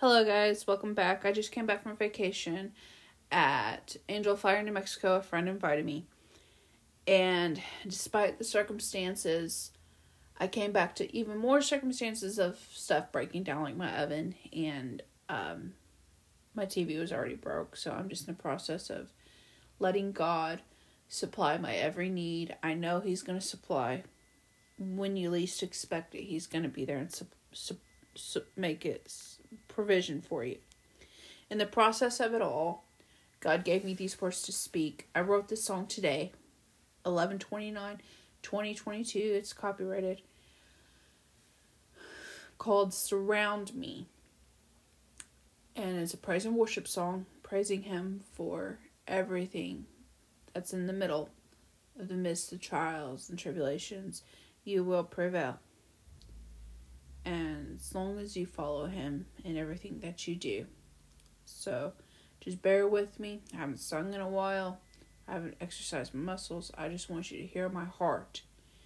Hello guys, welcome back. I just came back from vacation at Angel Fire, New Mexico. A friend invited me. And despite the circumstances, I came back to even more circumstances of stuff breaking down, like my oven, and my TV was already broke. So I'm just in the process of letting God supply my every need. I know He's going to supply when you least expect it. He's going to be there and make it provision for you. In the process of it all, God gave me these words to speak. I wrote this song today, 11/29/2022. It's copyrighted, called Surround Me. And it's a praise and worship song, praising Him for everything that's in the middle of the midst of trials and tribulations. You will prevail. And as long as you follow Him in everything that you do. So, just bear with me. I haven't sung in a while. I haven't exercised my muscles. I just want you to hear my heart.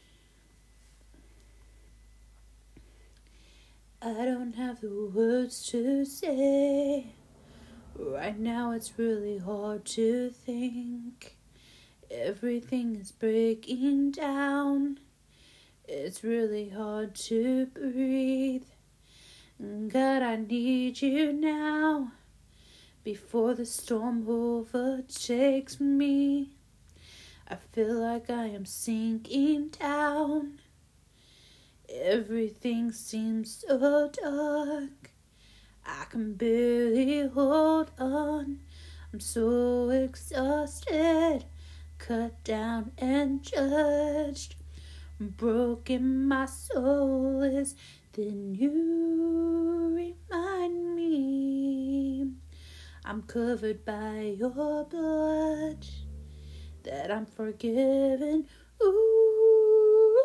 I don't have the words to say. Right now it's really hard to think. Everything is breaking down. It's really hard to breathe. God, I need you now. Before the storm overtakes me, I feel like I am sinking down. Everything seems so dark. I can barely hold on. I'm so exhausted, cut down and judged. Broken my soul is, then you remind me I'm covered by your blood, that I'm forgiven. Ooh,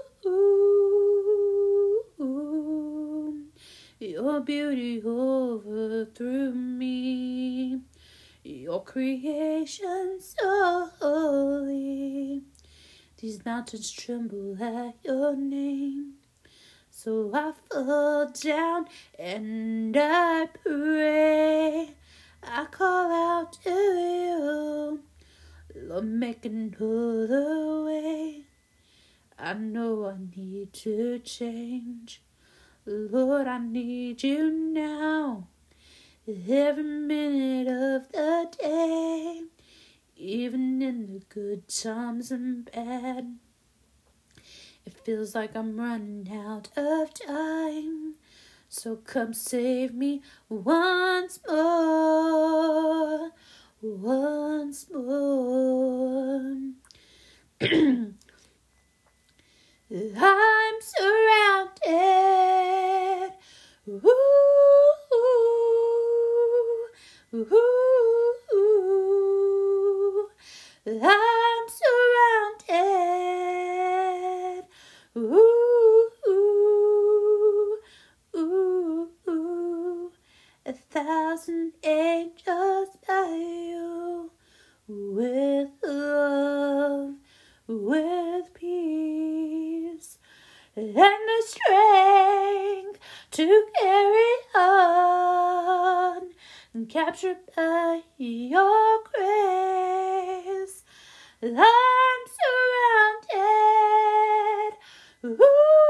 ooh, ooh. Your beauty overthrew me, your creation so holy. These mountains tremble at your name. So I fall down and I pray. I call out to you, Lord, make another way. I know I need to change. Lord, I need you now. Every minute of the day. Even in the good times and bad, it feels like I'm running out of time. So come save me once more, once more. I'm surrounded. Ooh, ooh, ooh. I'm surrounded. Ooh, ooh, ooh, ooh. 1,000 angels by you, with love, with peace, and the strength to carry on, captured by your grace. I'm surrounded. Ooh,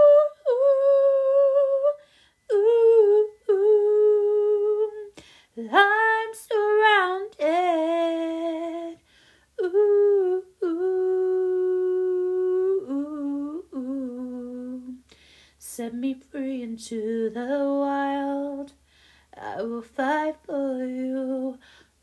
ooh, ooh, ooh. I'm surrounded. Ooh, ooh, ooh, ooh. Set me free into the wild. I will fight for you.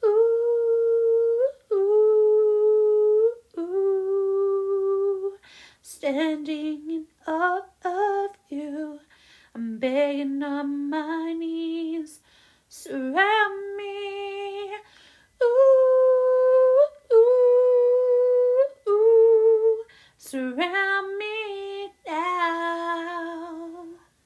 Standing in awe of you, I'm begging on my knees. Surround me. Ooh, ooh, ooh. Surround me now.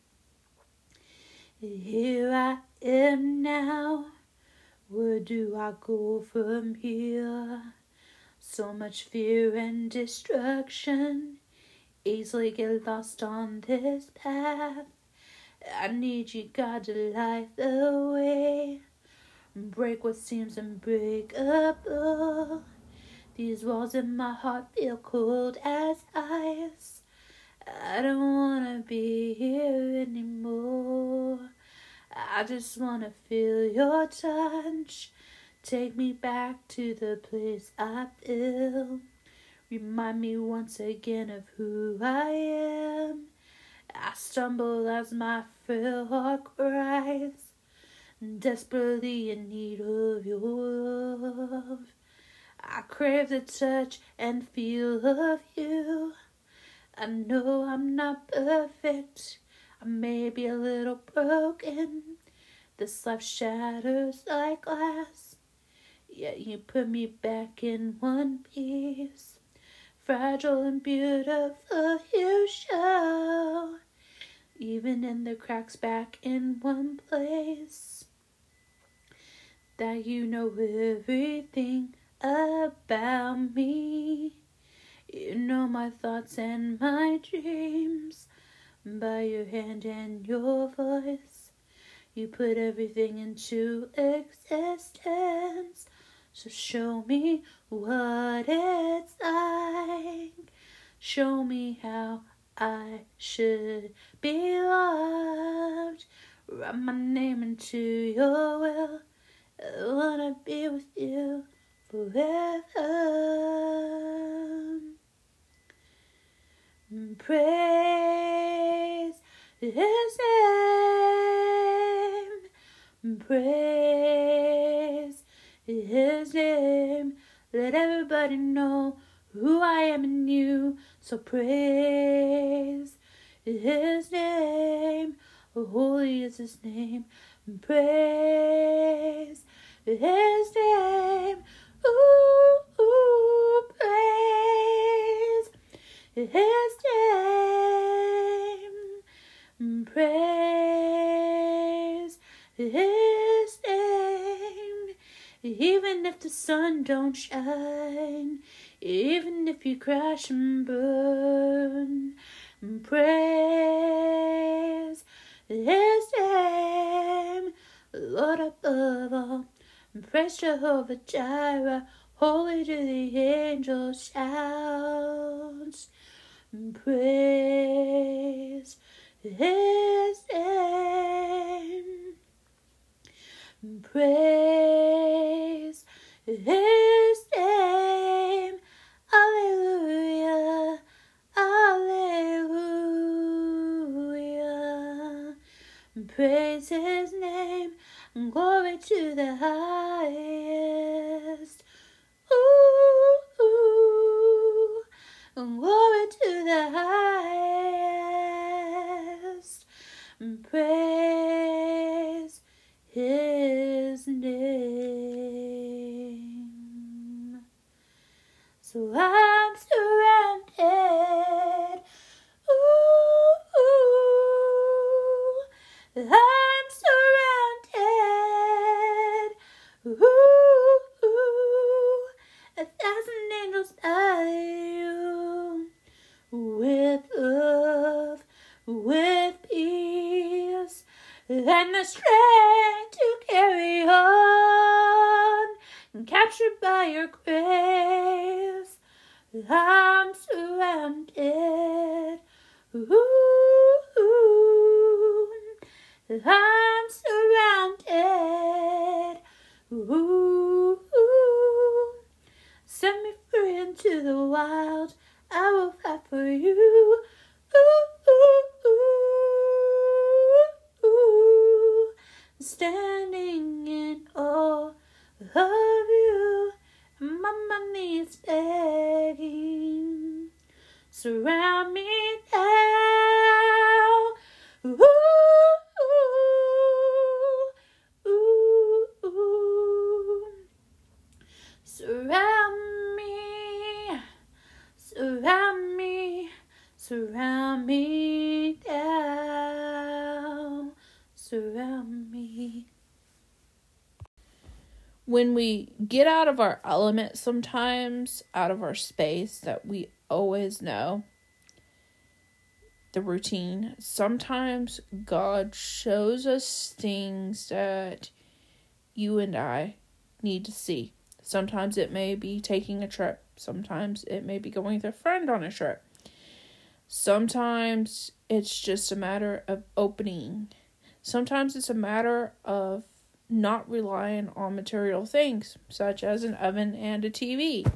Here I am now. Where do I go from here? So much fear and destruction. Easily get lost on this path. I need you, God, to light the way. Break what seems unbreakable. These walls in my heart feel cold as ice. I don't wanna be here anymore. I just wanna feel your touch. Take me back to the place I feel. Remind me once again of who I am. I stumble as my frail heart cries, desperately in need of your love. I crave the touch and feel of you. I know I'm not perfect. I may be a little broken. This life shatters like glass. Yet you put me back in one piece. Fragile and beautiful you show. Even in the cracks back in one place. That you know everything about me. You know my thoughts and my dreams. By your hand and your voice, you put everything into existence. So show me what it's like. Show me how I should be loved. Write my name into your will. I wanna be with you forever. Praise His name. Praise His name. Let everybody know who I am in you. So praise His name. Holy is His name. Praise His name. Ooh, ooh, praise His name. Praise His name. Even if the sun don't shine, even if you crash and burn, praise His name. Lord above all, praise Jehovah Jireh. Holy do the angels shout. Praise His name. Praise His name. Alleluia. Alleluia. Praise His name. Glory to the highest. Ooh, ooh. Glory to the highest. Praise His name. So I'm surrounded. Ooh, ooh. I'm surrounded. Ooh, ooh. 1,000 angels by you. With love, with peace, and the strength to carry on, captured by your grace. I'm surrounded. Ooh, ooh. I'm surrounded. Ooh, ooh. Set me free into the wild. I will fight for you. Ooh, ooh, ooh, ooh. Standing in awe of you. I'm on my knees begging. Surround me now. Ooh, ooh, ooh, ooh. Surround me. Surround me. Surround me now. Surround me. When we get out of our element sometimes, out of our space that we always know, the routine. Sometimes God shows us things that you and I need to see. Sometimes it may be taking a trip. Sometimes it may be going with a friend on a trip. Sometimes it's just a matter of opening. Sometimes it's a matter of not relying on material things, such as an oven and a TV.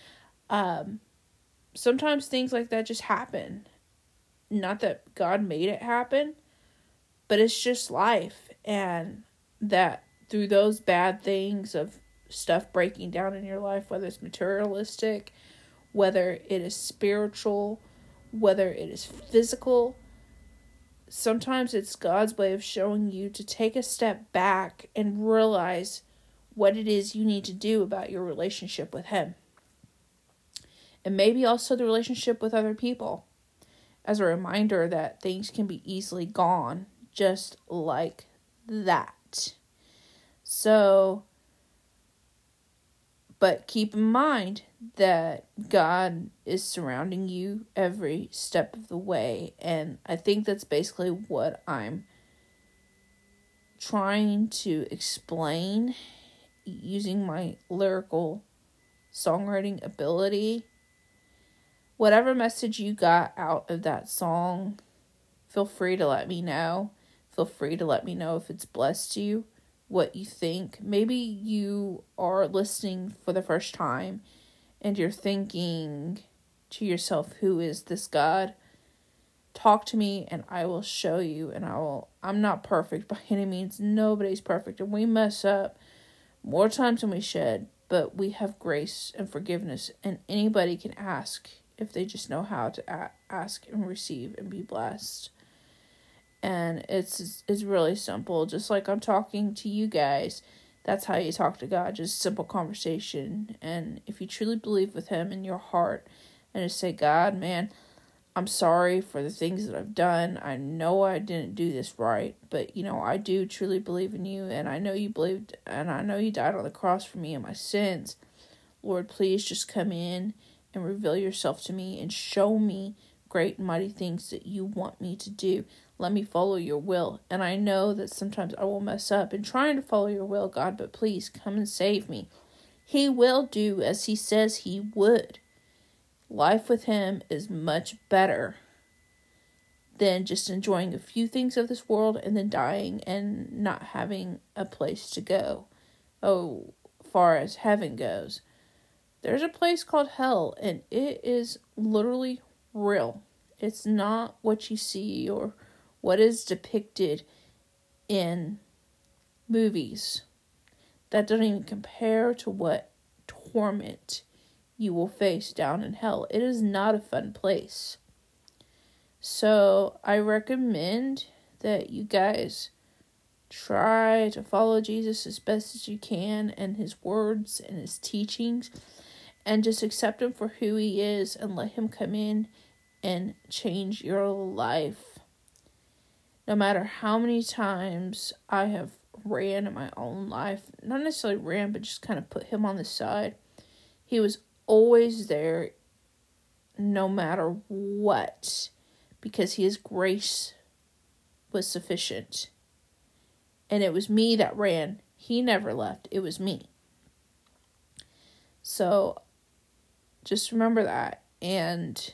Sometimes things like that just happen. Not that God made it happen, but it's just life. And that through those bad things of stuff breaking down in your life, whether it's materialistic, whether it is spiritual, whether it is physical, sometimes it's God's way of showing you to take a step back and realize what it is you need to do about your relationship with Him. And maybe also the relationship with other people, as a reminder that things can be easily gone just like that. So, but keep in mind that God is surrounding you every step of the way. And I think that's basically what I'm trying to explain using my lyrical songwriting ability. Whatever message you got out of that song, feel free to let me know. Feel free to let me know if it's blessed you, what you think. Maybe you are listening for the first time and you're thinking to yourself, who is this God? Talk to me and I will show you. And I'm not perfect by any means. Nobody's perfect. And we mess up more times than we should. But we have grace and forgiveness. And anybody can ask if they just know how to ask and receive and be blessed. And it's really simple. Just like I'm talking to you guys, that's how you talk to God. Just simple conversation. And if you truly believe with Him in your heart and just say, God, man, I'm sorry for the things that I've done. I know I didn't do this right, but I do truly believe in you, and I know you believed, and I know you died on the cross for me and my sins. Lord, please just come in and reveal yourself to me and show me great and mighty things that you want me to do. Let me follow your will. And I know that sometimes I will mess up in trying to follow your will, God, but please come and save me. He will do as He says He would. Life with Him is much better than just enjoying a few things of this world and then dying and not having a place to go. Oh, far as heaven goes. There's a place called hell, and it is literally real. It's not what you see or what is depicted in movies. That doesn't even compare to what torment you will face down in hell. It is not a fun place. So I recommend that you guys try to follow Jesus as best as you can and His words and His teachings, and just accept Him for who He is and let Him come in and change your life. No matter how many times I have ran in my own life, not necessarily ran, but just kind of put Him on the side, He was always there no matter what, because His grace was sufficient. And it was me that ran. He never left. It was me. So just remember that. And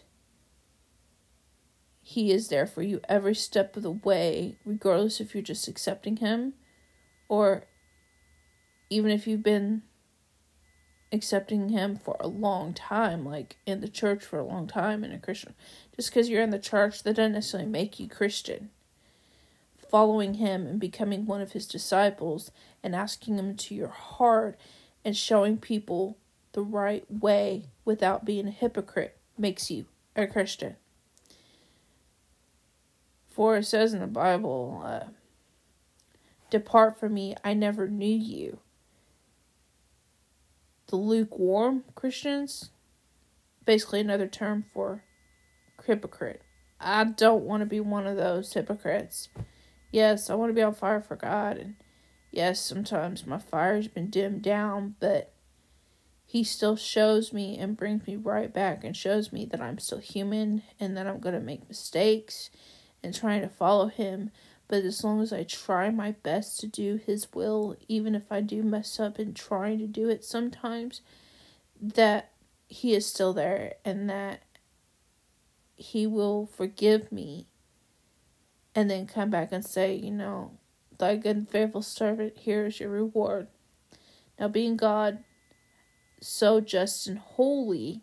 He is there for you every step of the way, regardless if you're just accepting Him or even if you've been accepting Him for a long time, like in the church for a long time and a Christian. Just because you're in the church, that doesn't necessarily make you Christian. Following Him and becoming one of His disciples and asking Him into your heart and showing people the right way without being a hypocrite makes you a Christian. For it says in the Bible, depart from me, I never knew you. The lukewarm Christians, basically another term for hypocrite. I don't want to be one of those hypocrites. Yes, I want to be on fire for God, and yes, sometimes my fire's been dimmed down, but He still shows me and brings me right back and shows me that I'm still human and that I'm going to make mistakes and trying to follow him. But as long as I try my best to do his will, even if I do mess up in trying to do it sometimes, that he is still there and that he will forgive me and then come back and say, thy good and faithful servant, here is your reward. Now, being God, so just and holy,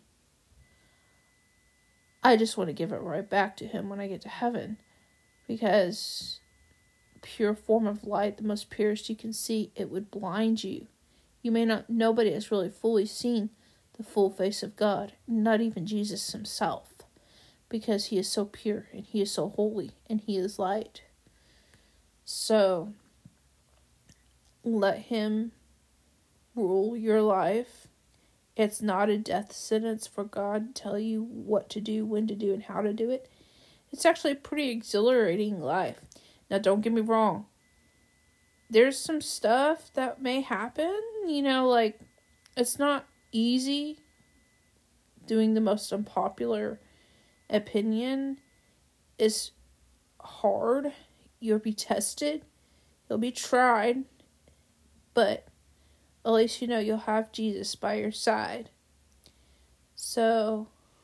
I just want to give it right back to him when I get to heaven, because pure form of light, the most purest you can see, it would blind you. Nobody has really fully seen the full face of God, not even Jesus himself, because he is so pure and he is so holy and he is light. So let him rule your life. It's not a death sentence for God to tell you what to do, when to do, and how to do it. It's actually a pretty exhilarating life. Now, don't get me wrong. There's some stuff that may happen, it's not easy. Doing the most unpopular opinion is hard. You'll be tested. You'll be tried. But at least you'll have Jesus by your side. So,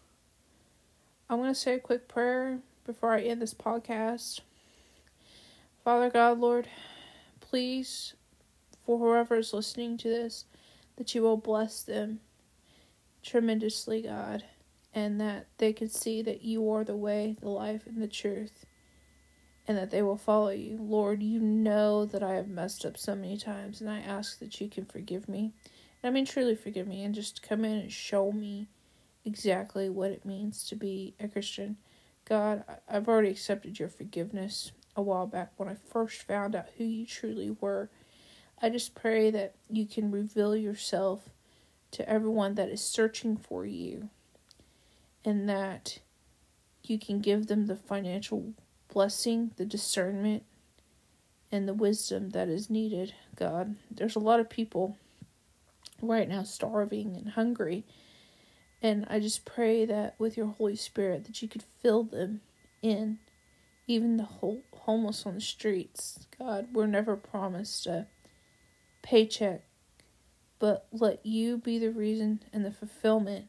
I'm going to say a quick prayer before I end this podcast. Father God, Lord, please, for whoever is listening to this, that you will bless them tremendously, God, and that they can see that you are the way, the life, and the truth, and that they will follow you. Lord, you know that I have messed up so many times, and I ask that you can forgive me. And I mean, truly forgive me, and just come in and show me exactly what it means to be a Christian. God, I've already accepted your forgiveness a while back when I first found out who you truly were. I just pray that you can reveal yourself to everyone that is searching for you, and that you can give them the financial blessing, the discernment, and the wisdom that is needed, God. There's a lot of people right now starving and hungry, and I just pray that with your Holy Spirit that you could fill them in. Even the homeless on the streets, God, we're never promised a paycheck, but let you be the reason and the fulfillment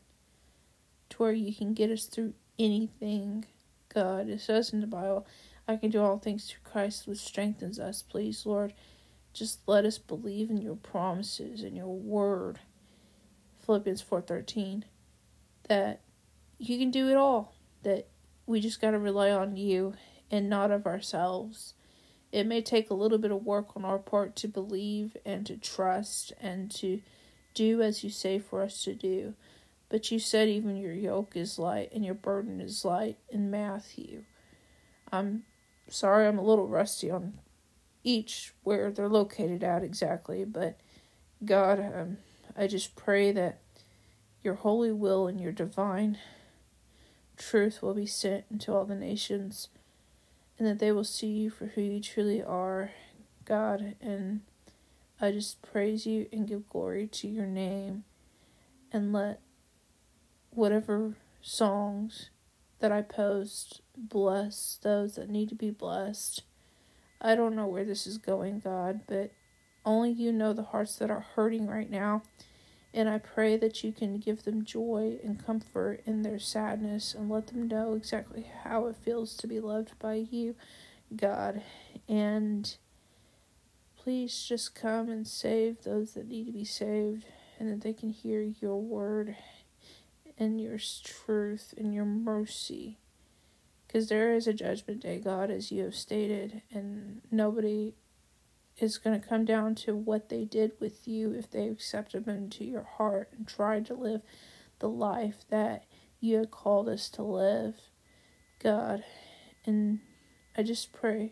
to where you can get us through anything, God. It says in the Bible, I can do all things through Christ which strengthens us. Please, Lord, just let us believe in your promises and your word, Philippians 4:13, that you can do it all, that we just got to rely on you and not of ourselves. It may take a little bit of work on our part to believe and to trust and to do as you say for us to do. But you said even your yoke is light and your burden is light in Matthew. I'm sorry I'm a little rusty on each where they're located at exactly. But God, I just pray that your holy will and your divine truth will be sent into all the nations, and that they will see you for who you truly are, God. And I just praise you and give glory to your name. And let whatever songs that I post bless those that need to be blessed. I don't know where this is going, God, but only you know the hearts that are hurting right now. And I pray that you can give them joy and comfort in their sadness and let them know exactly how it feels to be loved by you, God. And please just come and save those that need to be saved, and that they can hear your word and your truth and your mercy. Because there is a judgment day, God, as you have stated, and nobody is going to come down to what they did with you if they accepted them into your heart and tried to live the life that you had called us to live, God. And I just pray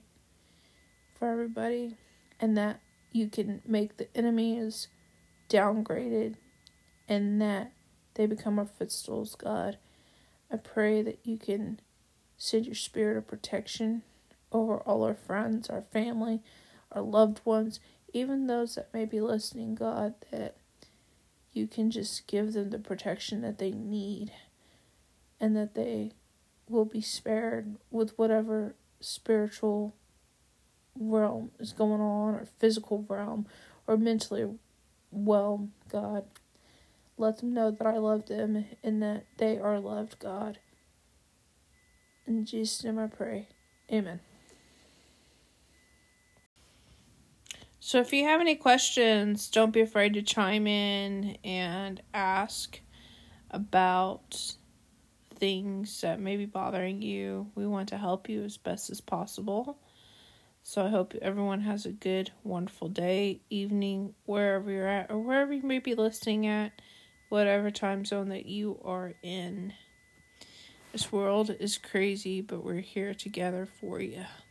for everybody, and that you can make the enemies downgraded and that they become our footstools, God. I pray that you can send your spirit of protection over all our friends, our family, our loved ones, even those that may be listening, God, that you can just give them the protection that they need, and that they will be spared with whatever spiritual realm is going on, or physical realm, or mentally well, God. Let them know that I love them and that they are loved, God. In Jesus' name I pray. Amen. So if you have any questions, don't be afraid to chime in and ask about things that may be bothering you. We want to help you as best as possible. So I hope everyone has a good, wonderful day, evening, wherever you're at, or wherever you may be listening at, whatever time zone that you are in. This world is crazy, but we're here together for you.